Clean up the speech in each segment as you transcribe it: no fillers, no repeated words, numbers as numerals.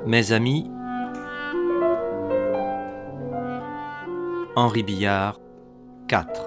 Mes amis, Henri Billard, 4.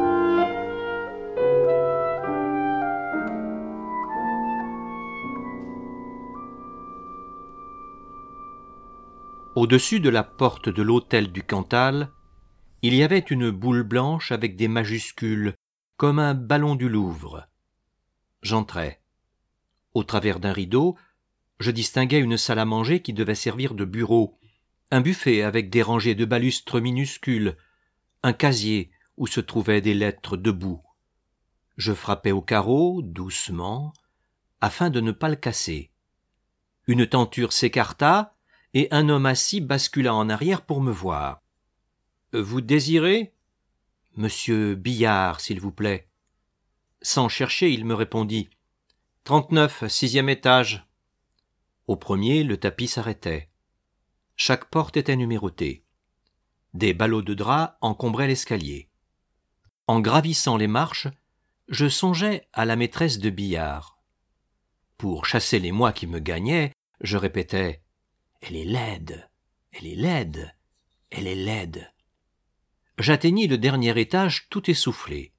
Au-dessus de la porte de l'hôtel du Cantal, il y avait une boule blanche avec des majuscules, comme un ballon du Louvre. J'entrai. Au travers d'un rideau, je distinguai une salle à manger qui devait servir de bureau, un buffet avec des rangées de balustres minuscules, un casier où se trouvaient des lettres debout. Je frappai au carreau, doucement, afin de ne pas le casser. Une tenture s'écarta, et un homme assis bascula en arrière pour me voir. « Vous désirez ?»« Monsieur Billard, s'il vous plaît. » Sans chercher, il me répondit. « 39, 6e étage. » Au premier, le tapis s'arrêtait. Chaque porte était numérotée. Des ballots de drap encombraient l'escalier. En gravissant les marches, je songeais à la maîtresse de Billard. Pour chasser les mois qui me gagnaient, je répétais « Elle est laide, elle est laide, elle est laide ». J'atteignis le dernier étage tout essoufflé.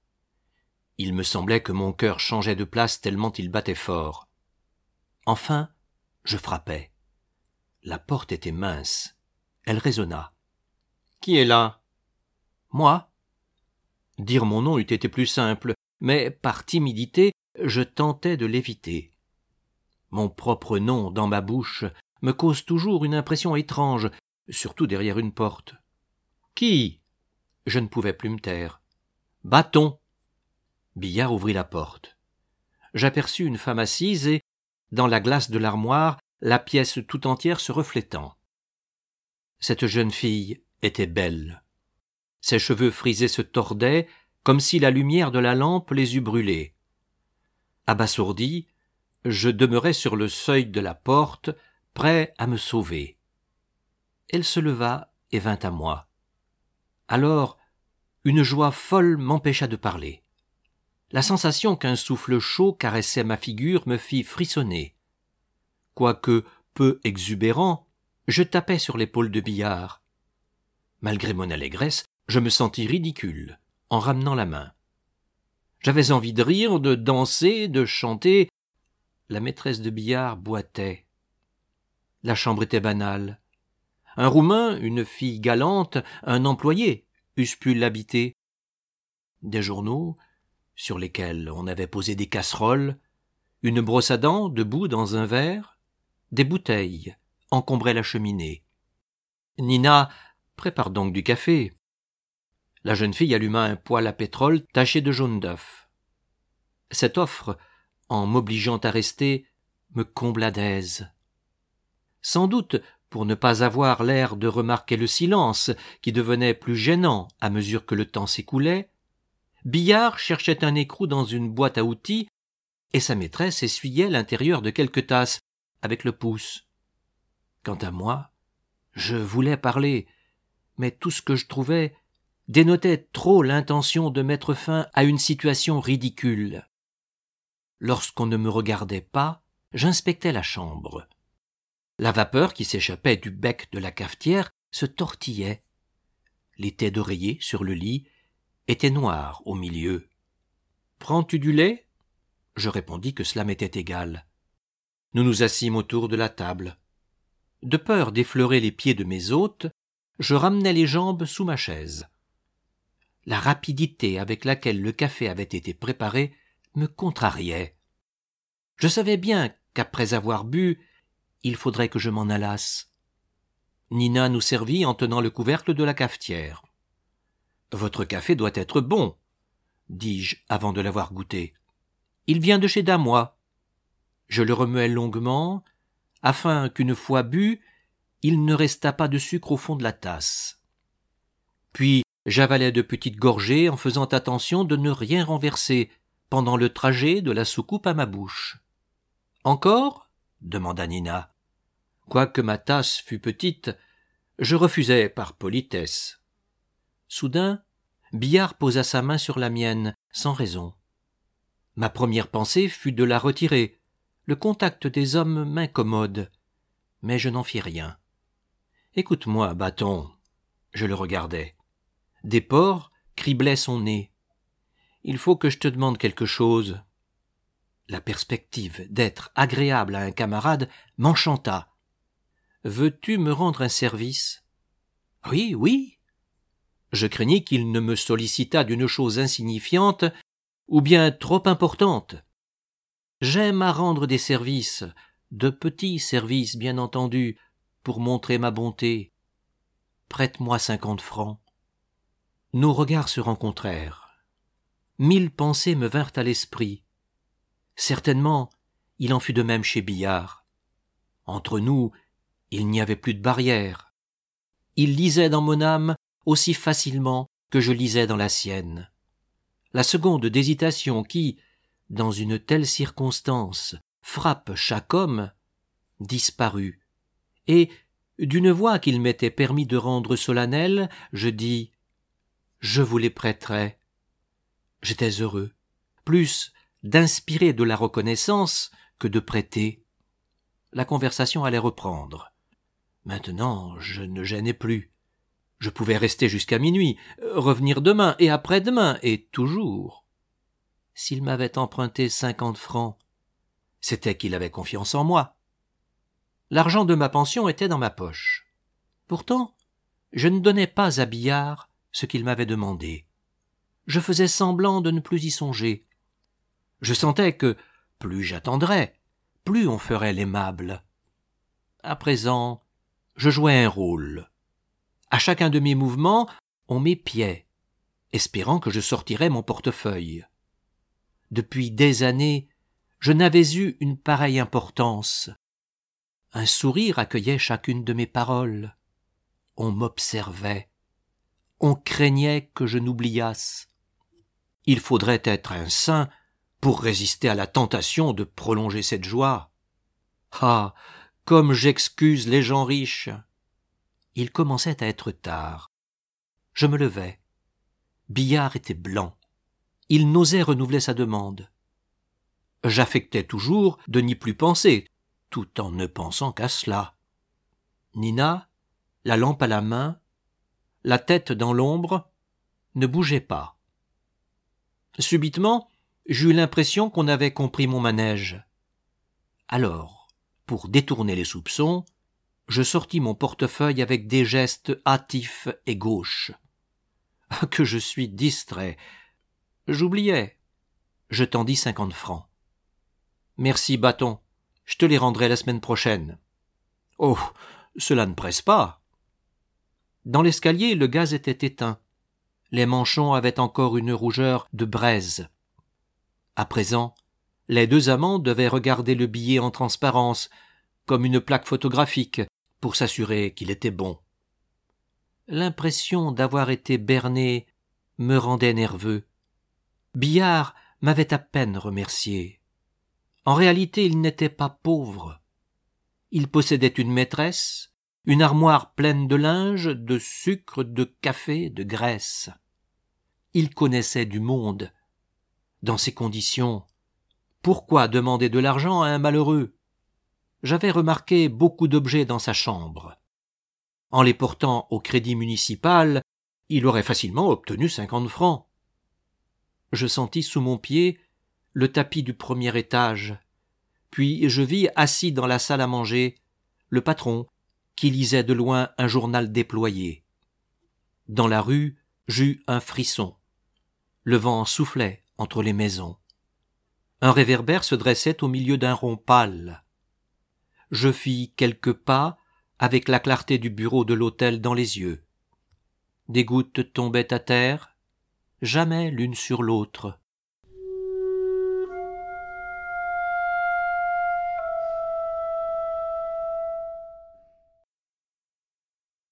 Il me semblait que mon cœur changeait de place tellement il battait fort. Enfin, je frappai. La porte était mince. Elle résonna. « Qui est là ?»« Moi. » Dire mon nom eût été plus simple, mais par timidité, je tentais de l'éviter. Mon propre nom dans ma bouche me cause toujours une impression étrange, surtout derrière une porte. « Qui ?» Je ne pouvais plus me taire. « Bâton !» Billard ouvrit la porte. J'aperçus une femme assise et, dans la glace de l'armoire, la pièce tout entière se reflétant. Cette jeune fille était belle. Ses cheveux frisés se tordaient, comme si la lumière de la lampe les eût brûlés. Abasourdi, je demeurai sur le seuil de la porte, prêt à me sauver. Elle se leva et vint à moi. Alors, une joie folle m'empêcha de parler. La sensation qu'un souffle chaud caressait ma figure me fit frissonner. Quoique peu exubérant, je tapai sur l'épaule de Billard. Malgré mon allégresse, je me sentis ridicule, en ramenant la main. J'avais envie de rire, de danser, de chanter. La maîtresse de Billard boitait. La chambre était banale. Un Roumain, une fille galante, un employé eussent pu l'habiter. Des journaux, sur lesquels on avait posé des casseroles, une brosse à dents debout dans un verre, des bouteilles encombraient la cheminée. « Nina, prépare donc du café. » La jeune fille alluma un poêle à pétrole taché de jaune d'œuf. Cette offre, en m'obligeant à rester, me combla d'aise. Sans doute pour ne pas avoir l'air de remarquer le silence, qui devenait plus gênant à mesure que le temps s'écoulait, Billard cherchait un écrou dans une boîte à outils, et sa maîtresse essuyait l'intérieur de quelques tasses avec le pouce. Quant à moi, je voulais parler, mais tout ce que je trouvais dénotait trop l'intention de mettre fin à une situation ridicule. Lorsqu'on ne me regardait pas, j'inspectais la chambre. La vapeur qui s'échappait du bec de la cafetière se tortillait. Les têtes d'oreiller sur le lit étaient noires au milieu. « Prends-tu du lait ?» Je répondis que cela m'était égal. Nous nous assîmes autour de la table. De peur d'effleurer les pieds de mes hôtes, je ramenai les jambes sous ma chaise. La rapidité avec laquelle le café avait été préparé me contrariait. Je savais bien qu'après avoir bu, il faudrait que je m'en allasse. Nina nous servit en tenant le couvercle de la cafetière. « Votre café doit être bon, » dis-je avant de l'avoir goûté. « Il vient de chez Damois. » Je le remuai longuement, afin qu'une fois bu, il ne restât pas de sucre au fond de la tasse. Puis j'avalai de petites gorgées en faisant attention de ne rien renverser pendant le trajet de la soucoupe à ma bouche. « Encore ?» demanda Nina. Quoique ma tasse fût petite, je refusai par politesse. Soudain, Billard posa sa main sur la mienne, sans raison. Ma première pensée fut de la retirer. Le contact des hommes m'incommode. mais je n'en fis rien. « Écoute-moi, Bâton. » Je le regardais. Des pores criblaient son nez. « Il faut que je te demande quelque chose. » La perspective d'être agréable à un camarade m'enchanta. « Veux-tu me rendre un service ?»« Oui, oui. » Je craignis qu'il ne me sollicitât d'une chose insignifiante ou bien trop importante. J'aime à rendre des services, de petits services bien entendu, pour montrer ma bonté. Prête-moi 50 francs. Nos regards se rencontrèrent. 1000 pensées me vinrent à l'esprit. Certainement, il en fut de même chez Billard. Entre nous, il n'y avait plus de barrière. Il lisait dans mon âme aussi facilement que je lisais dans la sienne. La seconde d'hésitation qui, dans une telle circonstance, frappe chaque homme, disparut, et, d'une voix qu'il m'était permis de rendre solennelle, je dis « Je vous les prêterai ». J'étais heureux, plus d'inspirer de la reconnaissance que de prêter. La conversation allait reprendre. Maintenant, je ne gênais plus. Je pouvais rester jusqu'à minuit, revenir demain et après-demain, et toujours. S'il m'avait emprunté 50 francs, c'était qu'il avait confiance en moi. L'argent de ma pension était dans ma poche. Pourtant, je ne donnais pas à Billard ce qu'il m'avait demandé. Je faisais semblant de ne plus y songer. Je sentais que, plus j'attendrais, plus on ferait l'aimable. À présent, je jouais un rôle. À chacun de mes mouvements, on m'épiait, espérant que je sortirais mon portefeuille. Depuis des années, je n'avais eu une pareille importance. Un sourire accueillait chacune de mes paroles. On m'observait. On craignait que je n'oubliasse. Il faudrait être un saint pour résister à la tentation de prolonger cette joie. Ah, comme j'excuse les gens riches. Il commençait à être tard. Je me levai. Billard était blanc. Il n'osait renouveler sa demande. J'affectais toujours de n'y plus penser, tout en ne pensant qu'à cela. Nina, la lampe à la main, la tête dans l'ombre, ne bougeait pas. Subitement, j'eus l'impression qu'on avait compris mon manège. Alors, pour détourner les soupçons, je sortis mon portefeuille avec des gestes hâtifs et gauches. Ah, que je suis distrait. J'oubliais. Je tendis 50 francs. Merci, Bâton. Je te les rendrai la semaine prochaine. Oh, cela ne presse pas. Dans l'escalier, le gaz était éteint. Les manchons avaient encore une rougeur de braise. À présent, les deux amants devaient regarder le billet en transparence, comme une plaque photographique, pour s'assurer qu'il était bon. L'impression d'avoir été berné me rendait nerveux. Billard m'avait à peine remercié. En réalité, il n'était pas pauvre. Il possédait une maîtresse, une armoire pleine de linge, de sucre, de café, de graisse. Il connaissait du monde. Dans ces conditions, pourquoi demander de l'argent à un malheureux ? J'avais remarqué beaucoup d'objets dans sa chambre. En les portant au crédit municipal, il aurait facilement obtenu 50 francs. Je sentis sous mon pied le tapis du premier étage, puis je vis assis dans la salle à manger le patron qui lisait de loin un journal déployé. Dans la rue, j'eus un frisson. Le vent soufflait entre les maisons. Un réverbère se dressait au milieu d'un rond pâle. Je fis quelques pas avec la clarté du bureau de l'hôtel dans les yeux. Des gouttes tombaient à terre, jamais l'une sur l'autre.